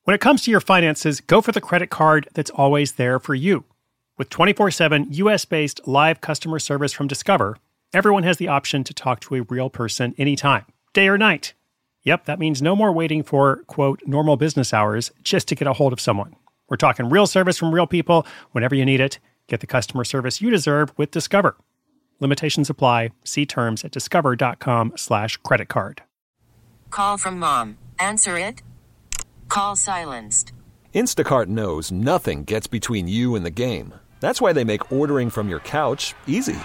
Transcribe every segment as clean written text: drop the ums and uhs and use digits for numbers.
When it comes to your finances, go for the credit card that's always there for you. With 24/7 US-based live customer service from Discover, everyone has the option to talk to a real person anytime, day or night. Yep, that means no more waiting for, quote, normal business hours just to get a hold of someone. We're talking real service from real people whenever you need it. Get the customer service you deserve with Discover. Limitations apply. See terms at discover.com/creditcard. Call from mom. Answer it. Call silenced. Instacart knows nothing gets between you and the game. That's why they make ordering from your couch easy.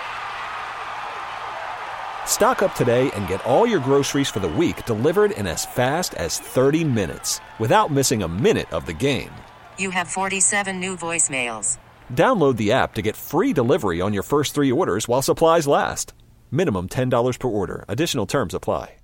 Stock up today and get all your groceries for the week delivered in as fast as 30 minutes without missing a minute of the game. You have 47 new voicemails. Download the app to get free delivery on your first 3 orders while supplies last. Minimum $10 per order. Additional terms apply.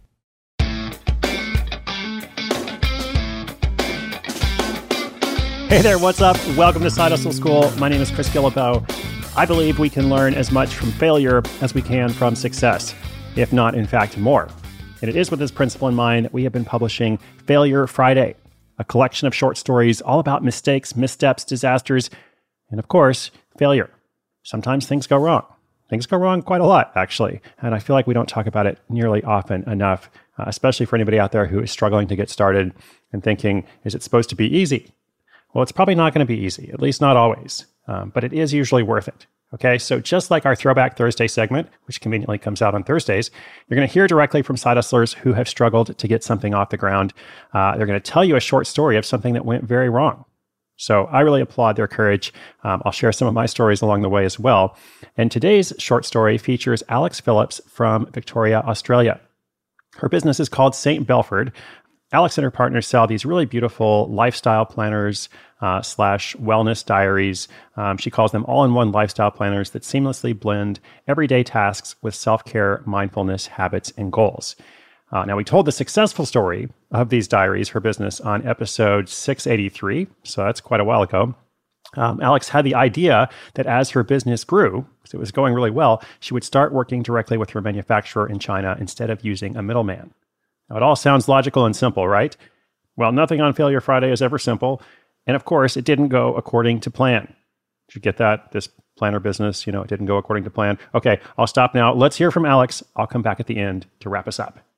Hey there, what's up? Welcome to Side Hustle School. My name is Chris Guillebeau. I believe we can learn as much from failure as we can from success, if not, in fact, more. And it is with this principle in mind that we have been publishing Failure Friday, a collection of short stories all about mistakes, missteps, disasters, and of course, failure. Sometimes things go wrong. Things go wrong quite a lot, actually. And I feel like we don't talk about it nearly often enough, especially for anybody out there who is struggling to get started and thinking, is it supposed to be easy? Well, it's probably not going to be easy, at least not always, but it is usually worth it. Okay, so just like our Throwback Thursday segment, which conveniently comes out on Thursdays, you're going to hear directly from side hustlers who have struggled to get something off the ground. They're going to tell you a short story of something that went very wrong. So I really applaud their courage. I'll share some of my stories along the way as well. And today's short story features Alex Phillips from Victoria, Australia. Her business is called St. Belford. Alex and her partner sell these really beautiful lifestyle planners / wellness diaries. She calls them all-in-one lifestyle planners that seamlessly blend everyday tasks with self-care, mindfulness, habits, and goals. Now, we told the successful story of these diaries, her business, on episode 683, so that's quite a while ago. Alex had the idea that as her business grew, because it was going really well, she would start working directly with her manufacturer in China instead of using a middleman. Now, it all sounds logical and simple, right? Well, nothing on Failure Friday is ever simple. And of course, it didn't go according to plan. Did you get that? This planner business, it didn't go according to plan. Okay, I'll stop now. Let's hear from Alex. I'll come back at the end to wrap us up.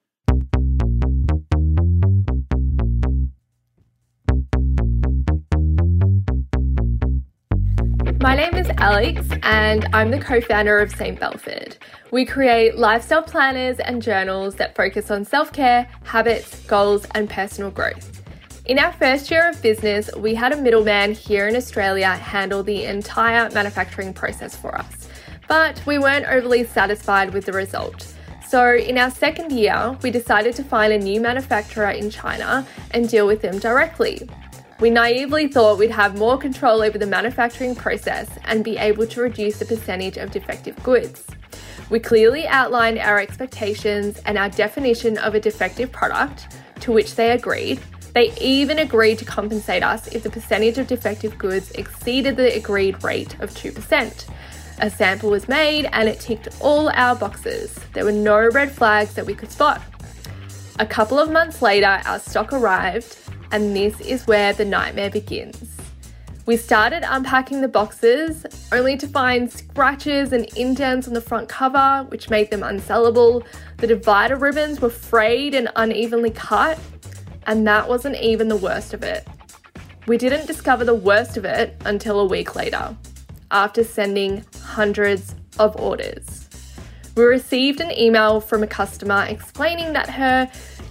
My name is Alex and I'm the co-founder of St. Belford. We create lifestyle planners and journals that focus on self-care, habits, goals, and personal growth. In our first year of business, we had a middleman here in Australia handle the entire manufacturing process for us, but we weren't overly satisfied with the result. So in our second year, we decided to find a new manufacturer in China and deal with them directly. We naively thought we'd have more control over the manufacturing process and be able to reduce the percentage of defective goods. We clearly outlined our expectations and our definition of a defective product, to which they agreed. They even agreed to compensate us if the percentage of defective goods exceeded the agreed rate of 2%. A sample was made and it ticked all our boxes. There were no red flags that we could spot. A couple of months later, our stock arrived, and this is where the nightmare begins. We started unpacking the boxes, only to find scratches and indents on the front cover, which made them unsellable. The divider ribbons were frayed and unevenly cut, and that wasn't even the worst of it. We didn't discover the worst of it until a week later, after sending hundreds of orders. We received an email from a customer explaining that her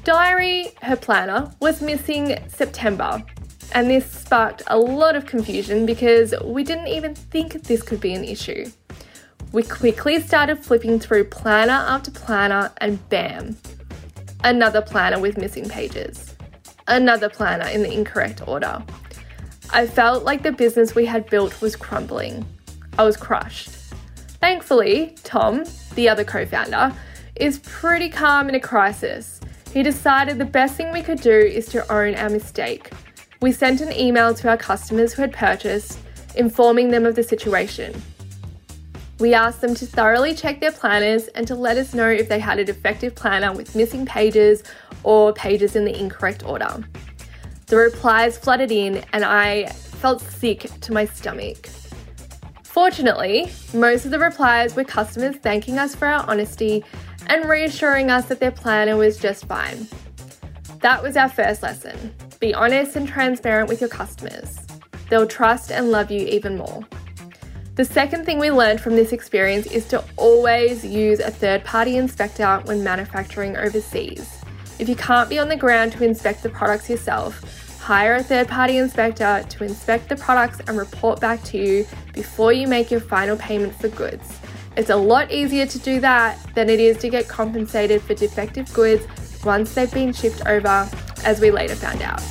planner, was missing September. And this sparked a lot of confusion because we didn't even think this could be an issue. We quickly started flipping through planner after planner and bam, another planner with missing pages. Another planner in the incorrect order. I felt like the business we had built was crumbling. I was crushed. Thankfully, Tom, the other co-founder, is pretty calm in a crisis. He decided the best thing we could do is to own our mistake. We sent an email to our customers who had purchased, informing them of the situation. We asked them to thoroughly check their planners and to let us know if they had a defective planner with missing pages or pages in the incorrect order. The replies flooded in and I felt sick to my stomach. Fortunately, most of the replies were customers thanking us for our honesty and reassuring us that their planner was just fine. That was our first lesson. Be honest and transparent with your customers. They'll trust and love you even more. The second thing we learned from this experience is to always use a third-party inspector when manufacturing overseas. If you can't be on the ground to inspect the products yourself, hire a third-party inspector to inspect the products and report back to you before you make your final payment for goods. It's a lot easier to do that than it is to get compensated for defective goods once they've been shipped over, as we later found out.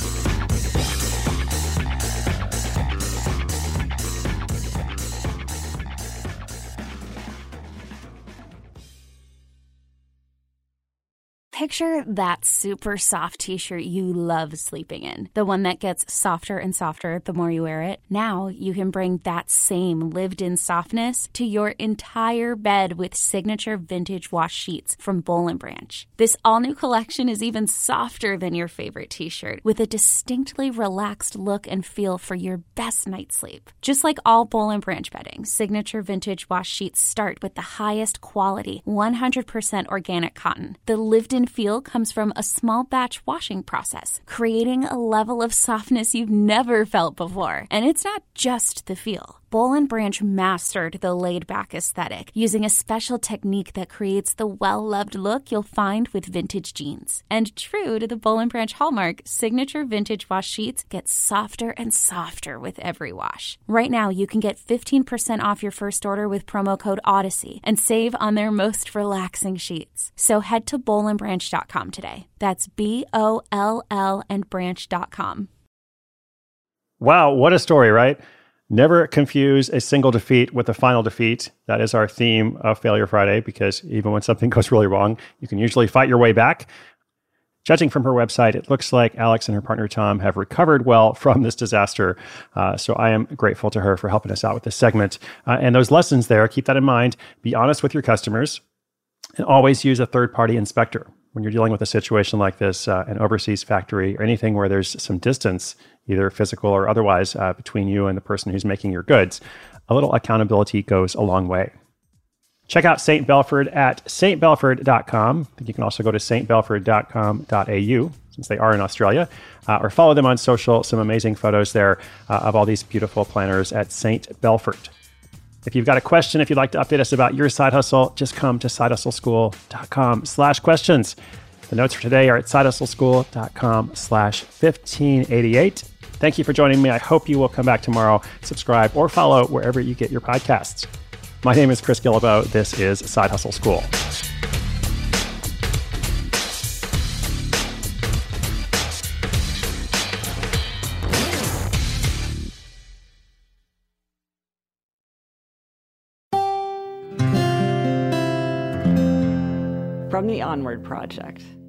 Picture that super soft t-shirt you love sleeping in, the one that gets softer and softer the more you wear it. Now you can bring that same lived-in softness to your entire bed with signature vintage wash sheets from Boll & Branch. This all-new collection is even softer than your favorite t-shirt, with a distinctly relaxed look and feel for your best night's sleep. Just like all Boll & Branch bedding, signature vintage wash sheets start with the highest quality, 100% organic cotton. The lived-in feel comes from a small batch washing process, creating a level of softness you've never felt before. And it's not just the feel. Boll & Branch mastered the laid-back aesthetic using a special technique that creates the well-loved look you'll find with vintage jeans. And true to the Boll & Branch hallmark, signature vintage wash sheets get softer and softer with every wash. Right now, you can get 15% off your first order with promo code Odyssey and save on their most relaxing sheets. So head to bollandbranch.com today. That's BOLL and branch.com. Wow, what a story, right? Never confuse a single defeat with a final defeat. That is our theme of Failure Friday, because even when something goes really wrong, you can usually fight your way back. Judging from her website, it looks like Alex and her partner Tom have recovered well from this disaster. So I am grateful to her for helping us out with this segment. And those lessons there, keep that in mind. Be honest with your customers and always use a third-party inspector. When you're dealing with a situation like this, an overseas factory or anything where there's some distance, either physical or otherwise, between you and the person who's making your goods, a little accountability goes a long way. Check out St. Belford at stbelford.com. I think you can also go to stbelford.com.au, since they are in Australia, or follow them on social. Some amazing photos there of all these beautiful planners at St. Belford. If you've got a question, if you'd like to update us about your side hustle, just come to sidehustleschool.com/questions. The notes for today are at sidehustleschool.com/1588. Thank you for joining me. I hope you will come back tomorrow, subscribe, or follow wherever you get your podcasts. My name is Chris Guillebeau. This is Side Hustle School. From the Onward Project.